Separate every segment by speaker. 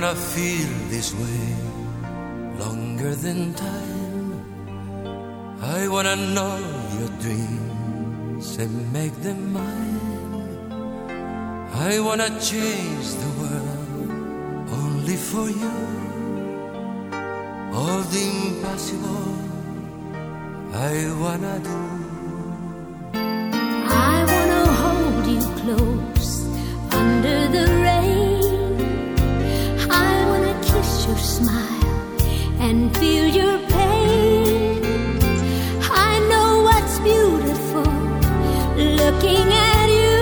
Speaker 1: wanna feel this way longer than time. I wanna know your dreams and make them mine. I wanna change the world only for you. All the impossible I wanna do.
Speaker 2: I wanna hold you close under the rain. I wanna kiss your smile and feel your pain. I know what's beautiful looking at you.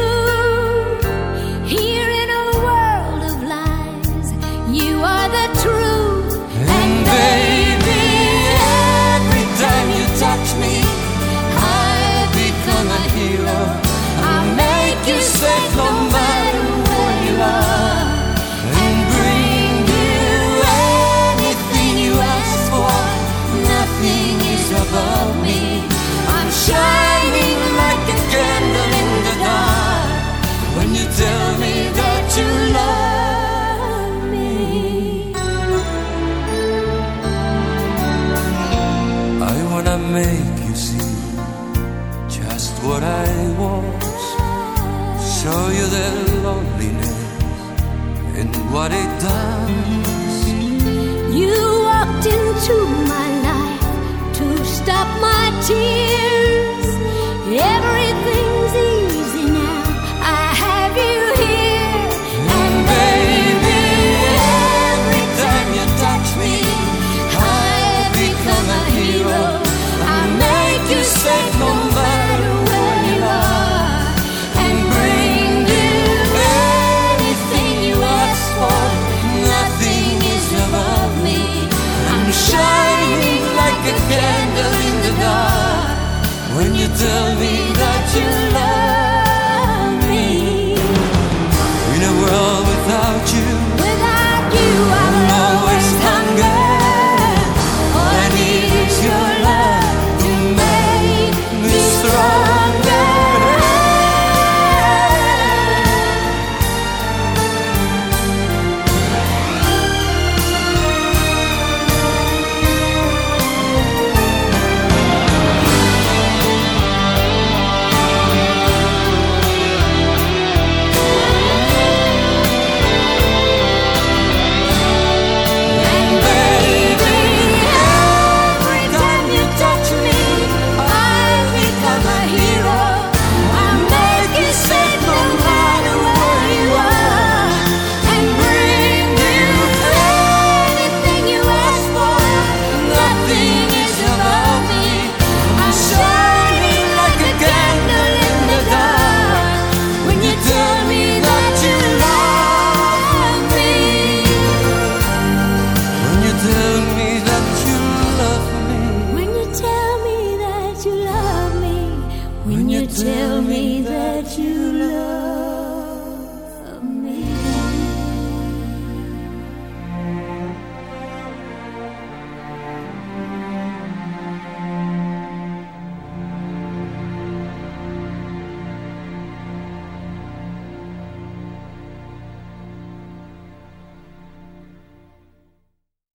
Speaker 2: Here in a world of lies, you are the truth.
Speaker 1: And baby, every time you touch me, I become a hero. I'll make you safe no matter where you are, and bring you anything you ask for. Nothing is above me. I'm shining like a candle in the dark when you tell me that you love me. I wanna make you see just what I was, show you the loneliness and what it does.
Speaker 2: You walked into my life to stop my tears. Everything's easy now, I have you here.
Speaker 1: And baby, every time you touch me, I become a hero. I make you safe no matter where you are, and bring you anything you ask for. Nothing is above me. I'm shining like a candle in the dark when you tell me that you love me. In a world without you,
Speaker 2: Without you,
Speaker 1: I'm
Speaker 2: I'm
Speaker 1: always hungry. All I need is your love to make me stronger. And baby, every time you touch me, I become a hero. I make you safe no matter where you are, and bring you anything you ask for. Nothing is above me. I'm shining like a candle in the dark when you tell me that you love me. When you tell me that you love me.
Speaker 2: When you tell me that you love me. When you tell me that you love me.